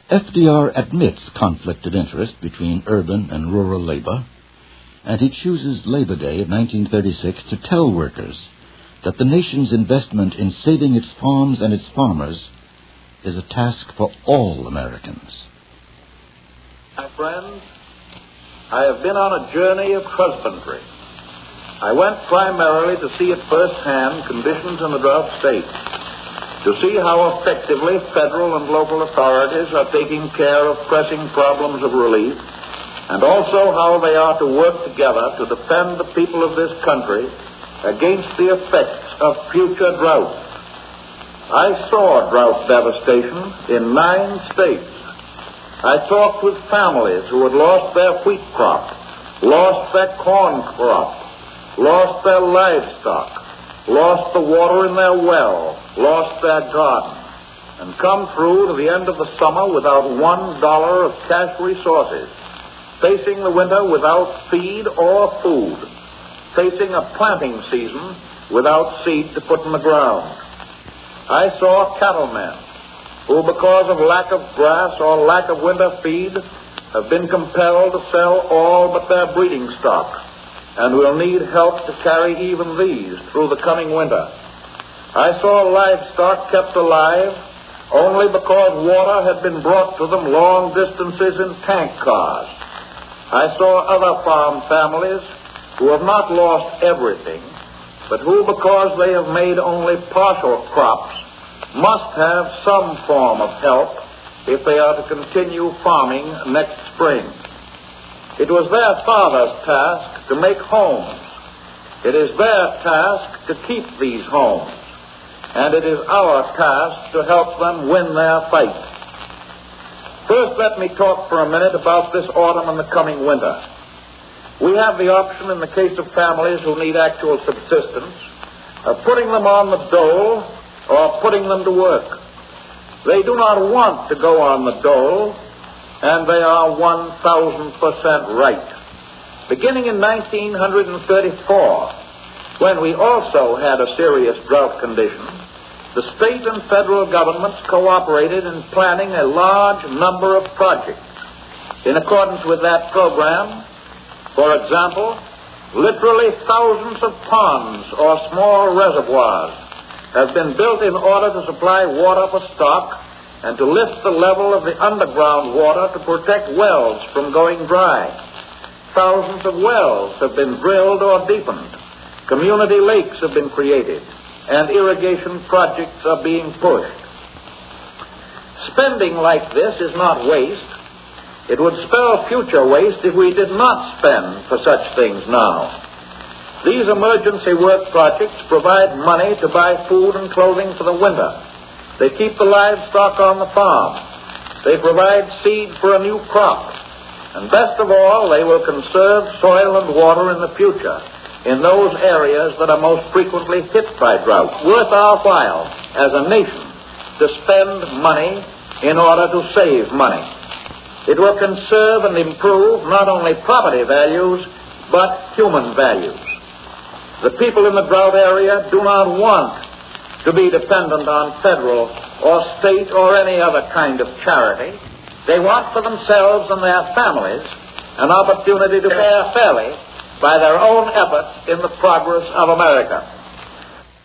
FDR admits conflict of interest between urban and rural labor, and he chooses Labor Day of 1936 to tell workers that the nation's investment in saving its farms and its farmers is a task for all Americans. My friends, I have been on a journey of husbandry. I went primarily to see at first hand conditions in the drought states, to see how effectively federal and local authorities are taking care of pressing problems of relief, and also how they are to work together to defend the people of this country against the effects of future drought. I saw drought devastation in 9 states. I talked with families who had lost their wheat crop, lost their corn crop, lost their livestock, lost the water in their well, lost their garden, and come through to the end of the summer without $1 of cash resources, facing the winter without feed or food, facing a planting season without seed to put in the ground. I saw cattlemen who, because of lack of grass or lack of winter feed, have been compelled to sell all but their breeding stock, and will need help to carry even these through the coming winter. I saw livestock kept alive only because water had been brought to them long distances in tank cars. I saw other farm families who have not lost everything, but who, because they have made only partial crops, must have some form of help if they are to continue farming next spring. It was their father's task to make homes. It is their task to keep these homes. And it is our task to help them win their fight. First, let me talk for a minute about this autumn and the coming winter. We have the option, in the case of families who need actual subsistence, of putting them on the dole or putting them to work. They do not want to go on the dole, and they are 1,000% right. Beginning in 1934, when we also had a serious drought condition, the state and federal governments cooperated in planning a large number of projects. In accordance with that program, for example, literally thousands of ponds or small reservoirs have been built in order to supply water for stock and to lift the level of the underground water to protect wells from going dry. Thousands of wells have been drilled or deepened. Community lakes have been created, and irrigation projects are being pushed. Spending like this is not waste. It would spell future waste if we did not spend for such things now. These emergency work projects provide money to buy food and clothing for the winter. They keep the livestock on the farm. They provide seed for a new crop. And best of all, they will conserve soil and water in the future in those areas that are most frequently hit by drought. Worth our while as a nation to spend money in order to save money. It will conserve and improve not only property values, but human values. The people in the drought area do not want to be dependent on federal or state or any other kind of charity. They want for themselves and their families an opportunity to fare fairly by their own efforts in the progress of America.